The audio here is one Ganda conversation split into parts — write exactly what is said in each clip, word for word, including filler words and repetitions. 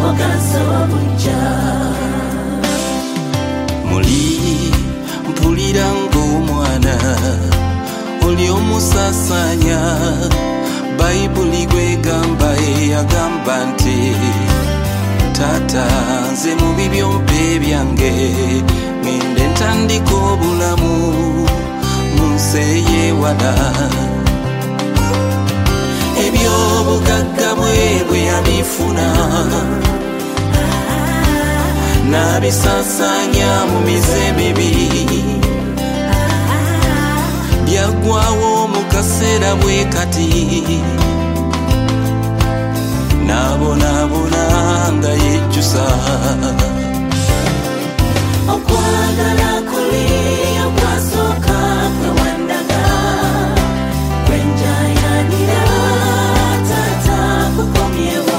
Muli mpulira ng'omwana oli omusasanya Bayibuli gwegamba eyagamba nti Tata nze mu bibyo mpe byange ngende ntandika obulamu mu nsi ey'ewala eby'obugagga bwe yabifuna n'abisasanya mu mize mibi byagwawo mu kaseera bwe kati n'abonaabona nga yejjusa okwagala kuli okwasooka kwe wandaga kwe njayanira taata kukomyewo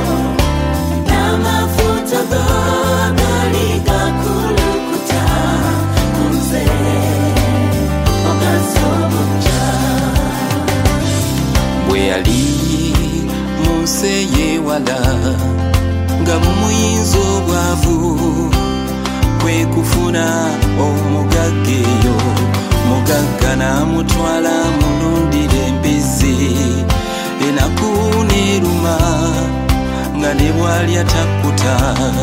n'amafuta go gali gakulukuta ku nze ogaso obujja bwe yali mu nsi ey'ewala nga muyinza obwavu kwe kufuna omugagga eyo mugagga n'amutwala mulundira embizzi enaku n'eruma nga ne bw'alya takkuta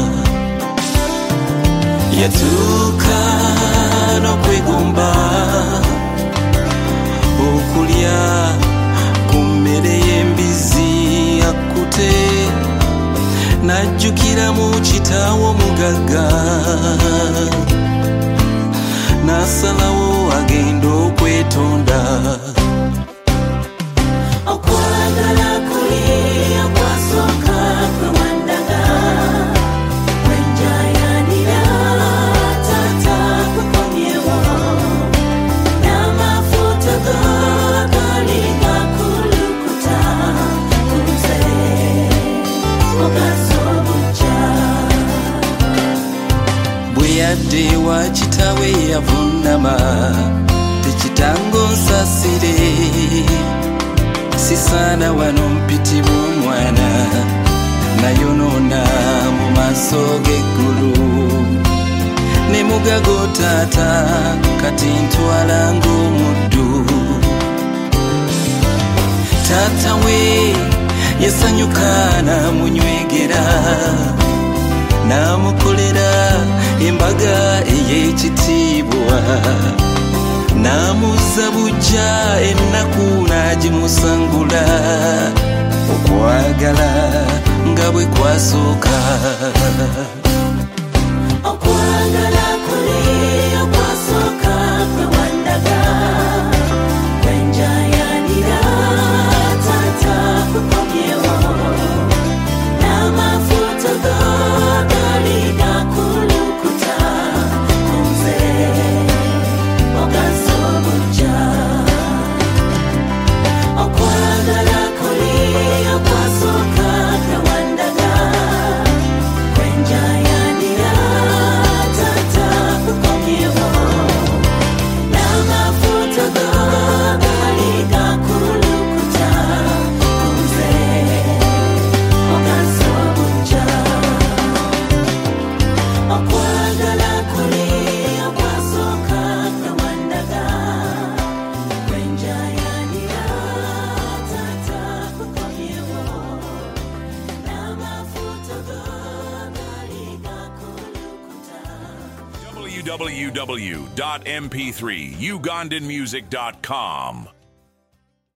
yatuuka n'okwegomba okulya ku mmere y'embizzi akkute n'ajjukira mu kitaawo mugagga n'asalawo agenda okwetonda okwagala kuli okwasooka kwe wandaga kwe njayanira taata kukomyewo n'amafuta go gali gakulukuta ku nze ogaso obujja bwe yadde wa kitaawe yavunnama tekitango nsasire sisaana wano mpitibwa omwana nayonoona mu maaso g'eggulu ne mugago taata kati ntwala ng'omuddu taata we yasanyuka n'amunywegera n'amukolera embaga ey'ekitiibwa n'amuzza bujja ennaku n'agimusangula okwagala nga bwe kwasooka okwagala kuli okwasooka kwe wandaga kwe njayanira taata kukomyewo n'amafuta go gali gakulukuta ku nze ogaso obujja okwagala kuli okwasooka kwe wandaga kwe njayanira taata kukomyewo n'amafuta go gali gakulukuta ku nze ogaso obujja okwagala kuli okwasooka kwe wandaga kwe njayanira taata kukomyewo n'amafuta go gali gakulukuta w w w dot m p three ugandan music dot com